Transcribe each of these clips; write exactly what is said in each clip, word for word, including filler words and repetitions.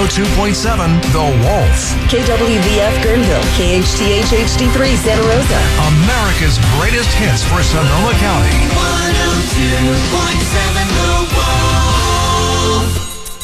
oh two point seven The Wolf. K W V F Guerneville, K H T H H D three Santa Rosa. America's greatest hits for Sonoma County. one oh two point seven The Wolf.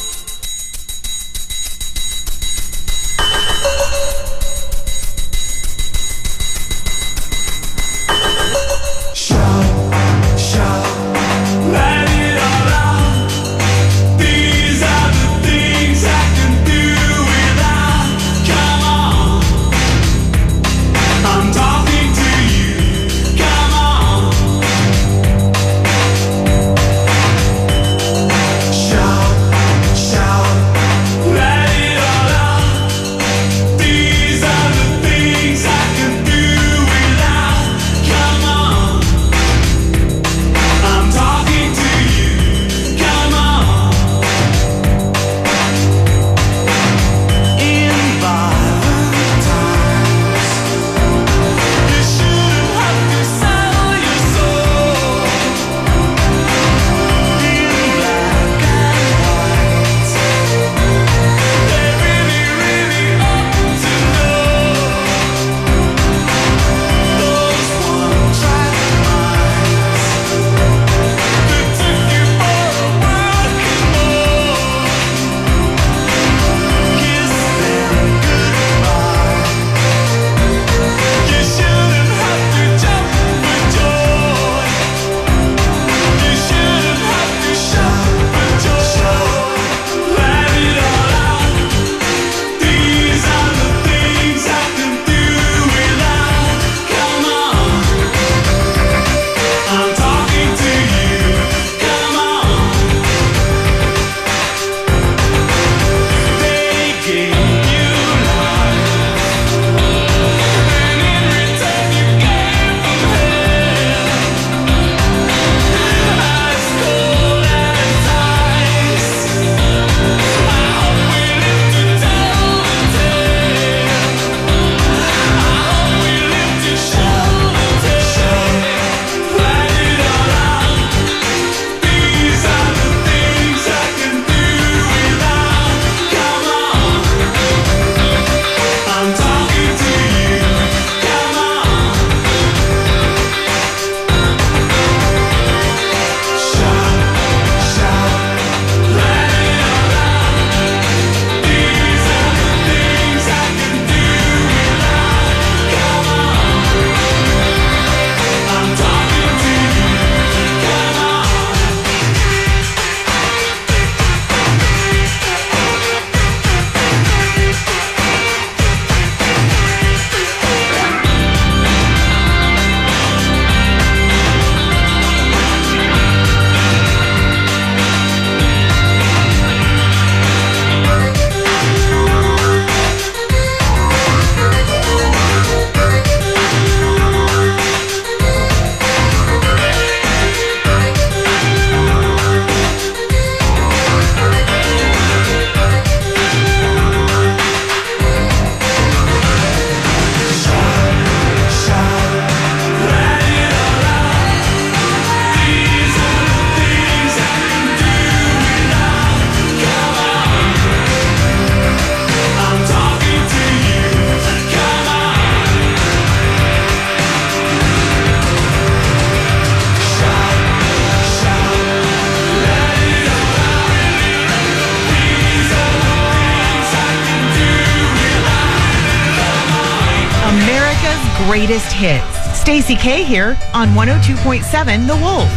Greatest hits. Stacey K here on one oh two point seven The Wolf.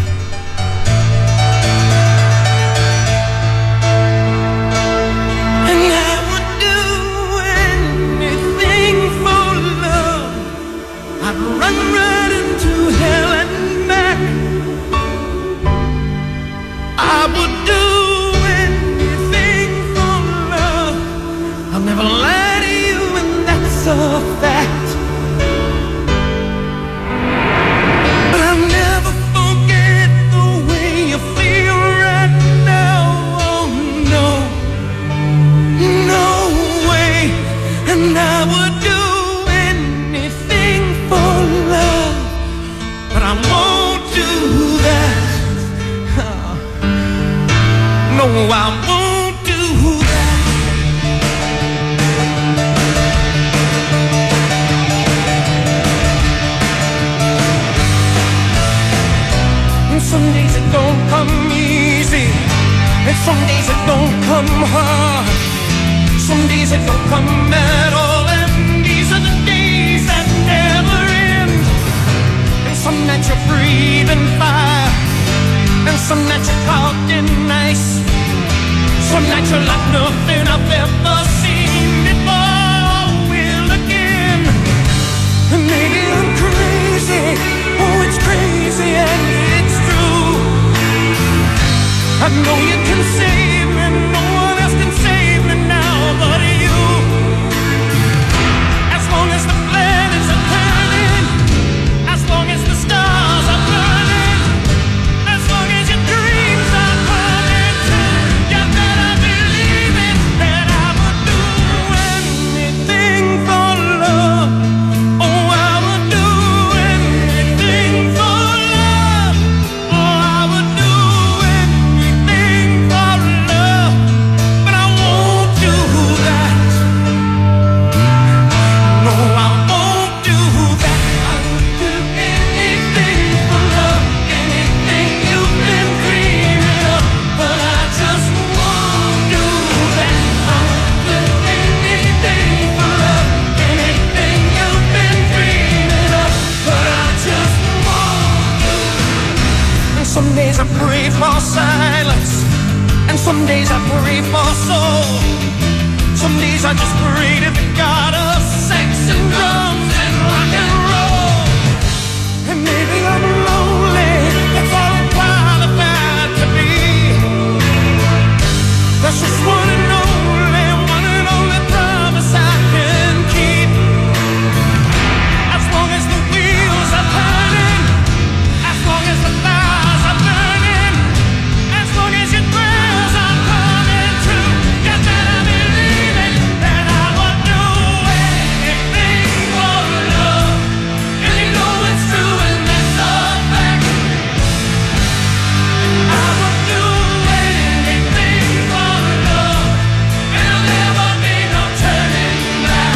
And I would do anything for love. I'd run right into hell and back. I would do anything for love. I'll never lie to you, and that's a fact. But I'll never forget for metal, and these are the days that never end. And some nights you're breathing fire, and some nights you're caught in ice. Some nights you're like nothing I've ever seen before. Will again, and maybe I'm crazy. Oh, it's crazy and it's true. I know you can save me, no one else can save me now but you. As long as the planets are turning, as long as the stars are burning, as long as your dreams are coming true, you better believe it, that I would do anything for love. Oh, I would do anything for love. Oh, I would do anything for love. But I won't do that. No, I won't do that. I would do anything for love, anything you've been dreaming of. But I just won't do that. I would do anything for love, anything you've been dreaming of. But I just won't do that. And some days I pray for silence, and some days I pray for soul. Some days I just pray to the God of sex and drums and rock and roll. And maybe I'm lonely, that's all I'm qualified to be. That's just one and only, one and only promise I can keep. As long as the wheels are turning, as long as the fires are burning, as long as your prayers are coming true, you better believe it, that I would do anything for love. And you know it's true, and that's a fact. I would do anything for love, and there'll never be no turning back.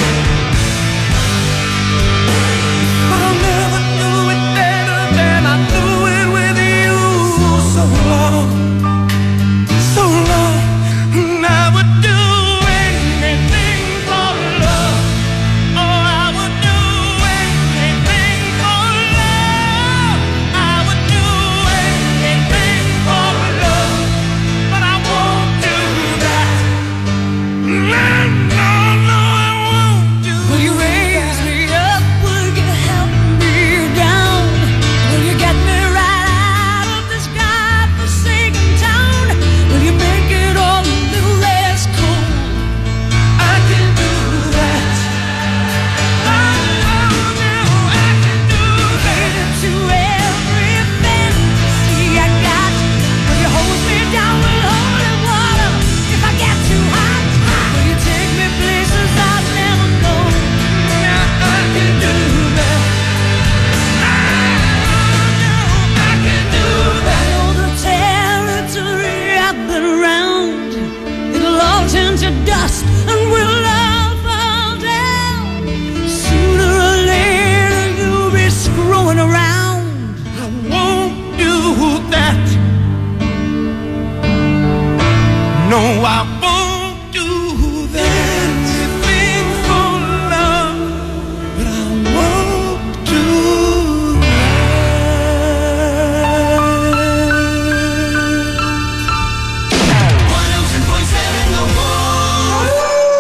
But I'll never do it better than I do it with you. So long, so long, and I would do anything for love. Oh, I would do anything for love. I would do anything for love, but I won't do that. No, no, no, I won't do that. Will you raise me up? Will you help me down? Will you get me right out of this godforsaken town? Will you make it all a little less cold? I can do that. Oh, no, I can do that. To every fantasy I got, will you hold me down with holy water if I get too hot? Will you take me places I've never known? Yeah, I can do that. I can do that. I know the territory I've been around. It'll all turn to dust and we'll all fall down. Sooner or later you'll be screwing around. I won't do that. No, I won't do that. Anything for love, but I won't do that. one oh two point seven The Wolf.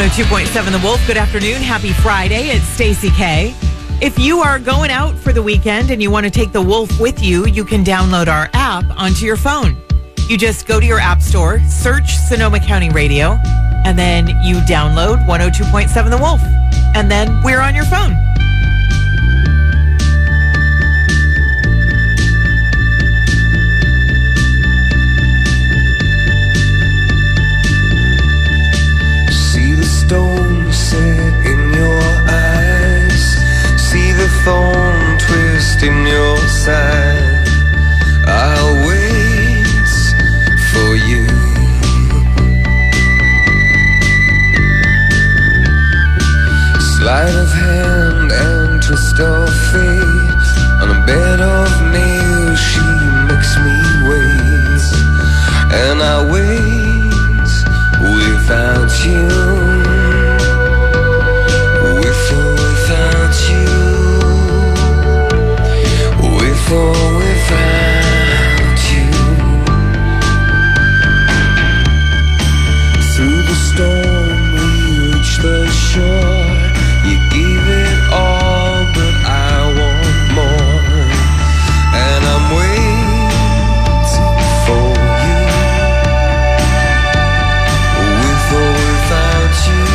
oh two point seven The Wolf. Good afternoon. Happy Friday. It's Stacey K. If you are going out for the weekend and you want to take the Wolf with you, you can download our app onto your phone. You just go to your app store, search Sonoma County Radio, and then you download one oh two point seven The Wolf. And then we're on your phone. Stone set in your eyes, see the thorn twist in your side. I'll wait for you. Sleight of hand and twist of fate, on a bed of nails she makes me wait, and I wait without you. With or without you, through the storm we reach the shore. You gave it all, but I want more, and I'm waiting for you. With or without you.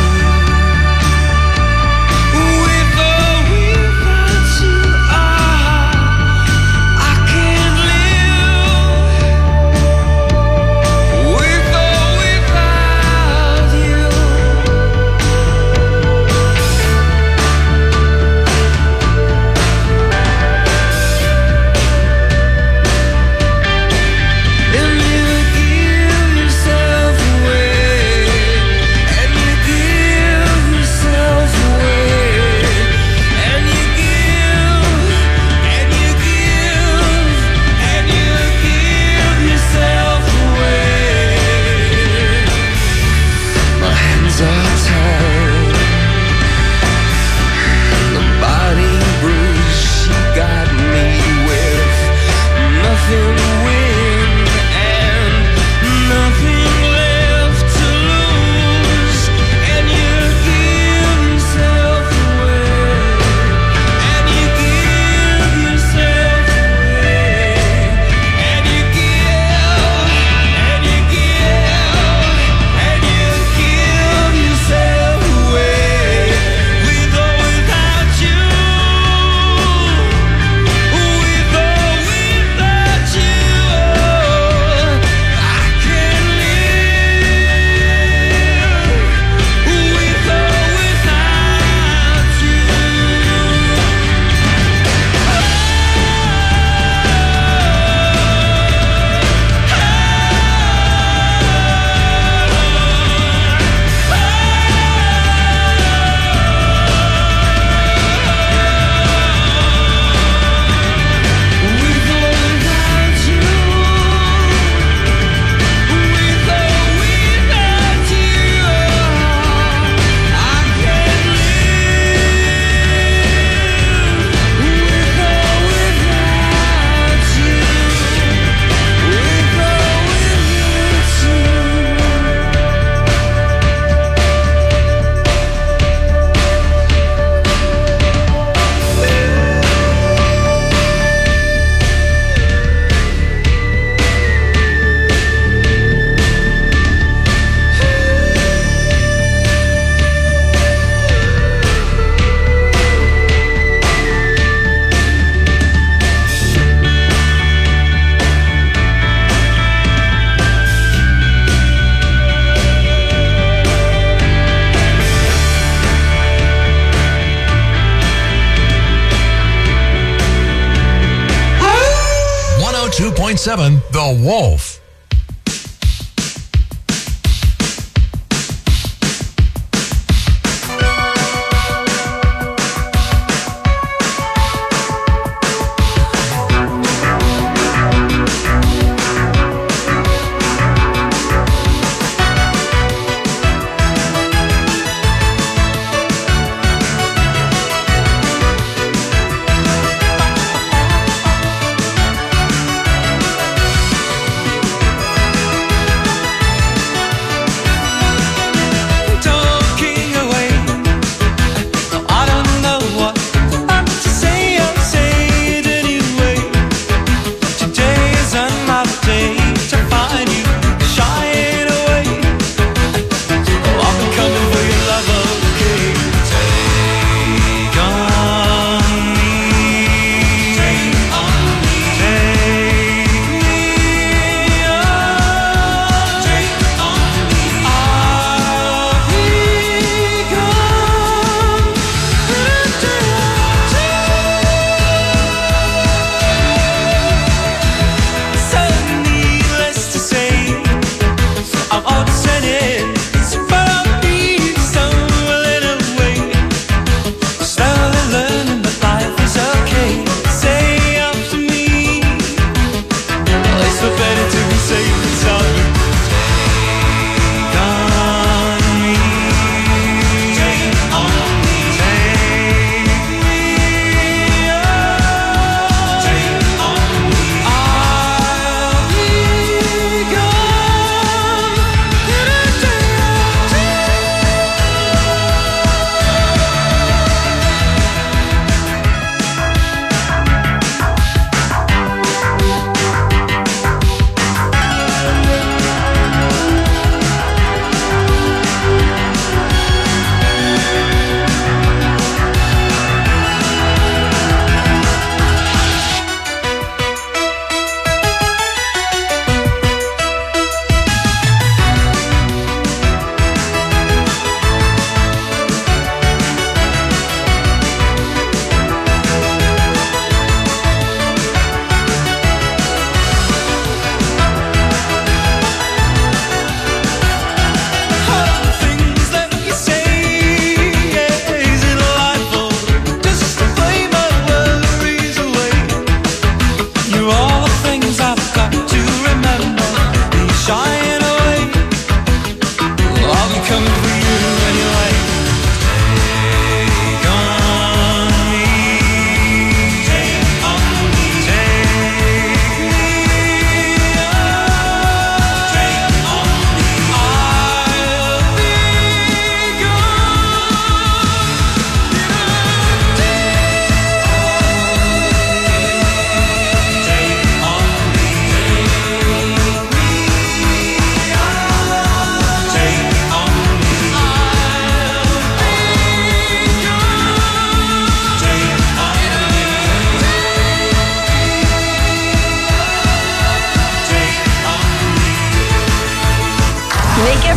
two point seven The Wolf.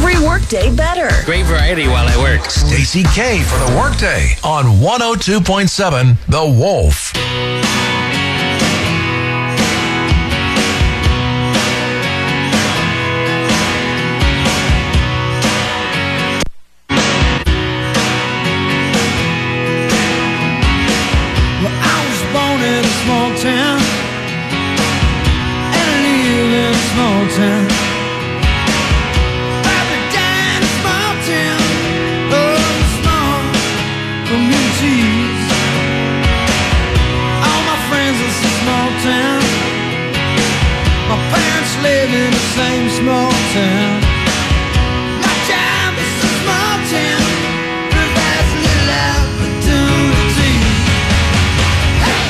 every workday better. Great variety while I work. Stacy K for the Workday on one oh two point seven The Wolf. Same small town. My job is a small town. Provides a little opportunity. Hey!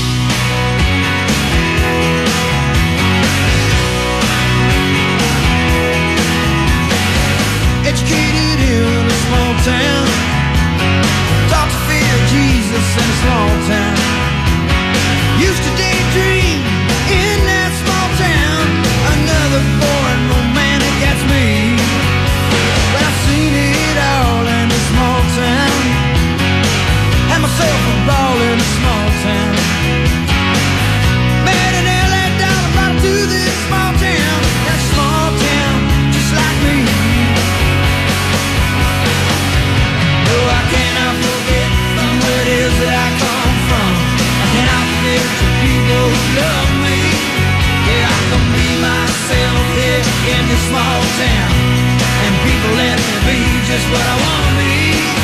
Educated in a small town. Taught to fear Jesus in a small town. Used to daydream in that small town. Another boring romantic, that's me. But I've seen it all in a small town. Had myself a ball in a small town. Met an L A dollar brought to this small town. That small town, just like me. Oh, I cannot forget from where it is that I come from. I cannot forget the people who love me. Yeah, I can be myself here in this small town, and people let me be just what I want to be.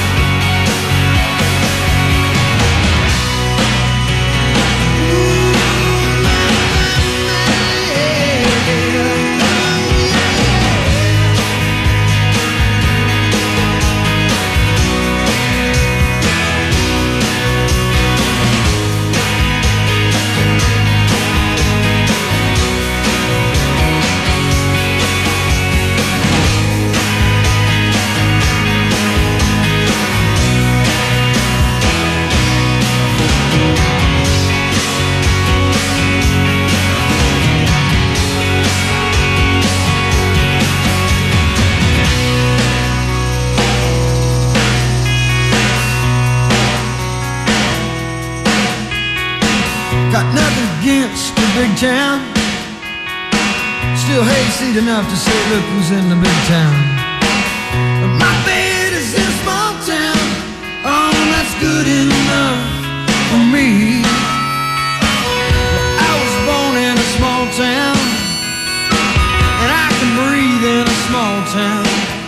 Got nothing against the big town. Still hayseed enough to say, look who's in the big town. But my bed is in a small town. Oh, that's good enough for me. Well, I was born in a small town, and I can breathe in a small town.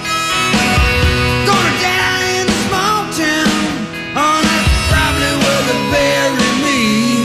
Gonna die in a small town. Oh, that's probably where they bury me.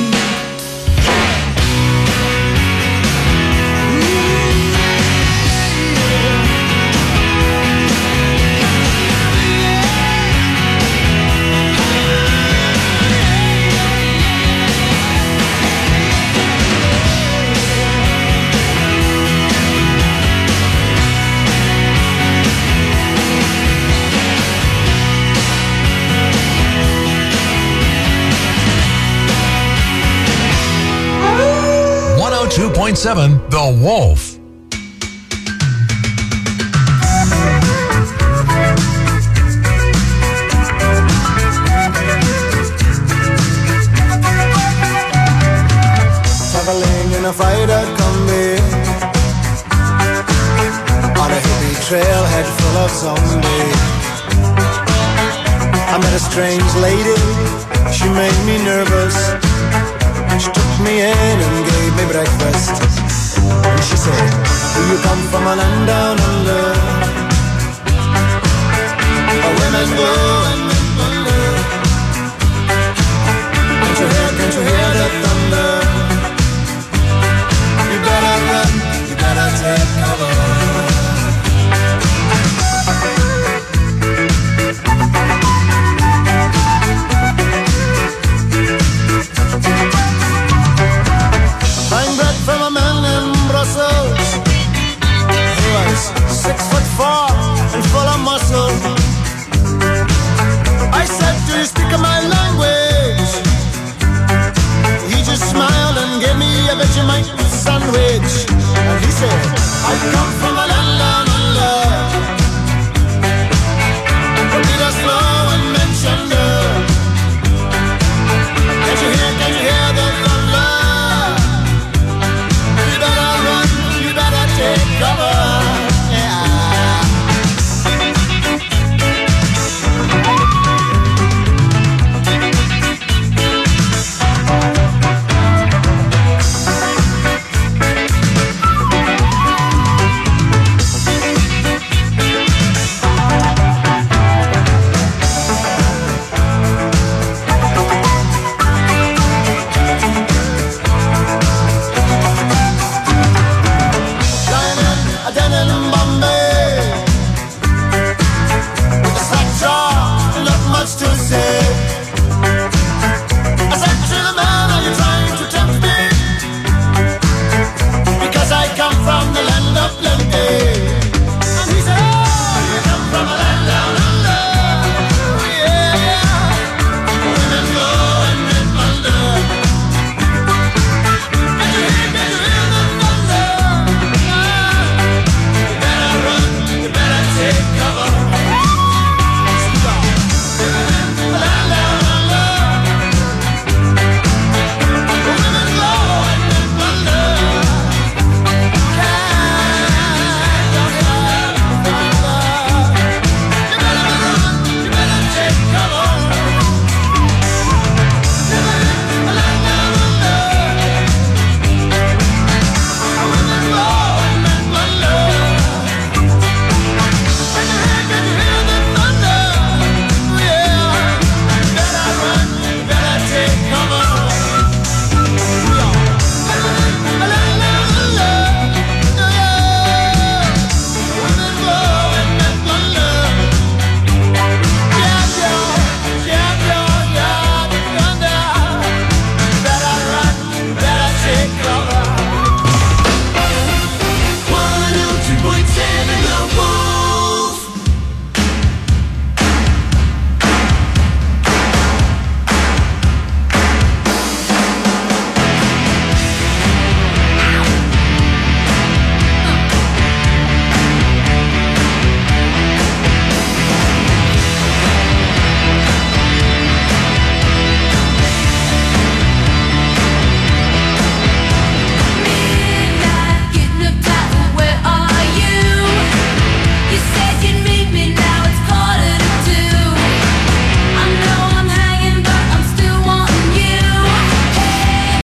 one oh two point seven The Wolf. Traveling in a fighter combi on a hippie trailhead full of zombies. I met a strange lady, she made me nervous. She took me in and gave me breakfast. And she said, do you come from a land down under, where women go and men wonder? Can't you hear, can't you hear the thunder? You better run, you better take cover. Buying bread from a man in Brussels. He was six foot four and full of muscle. I said, do you speak my language? He just smiled and gave me a Vegemite sandwich. And he said, I come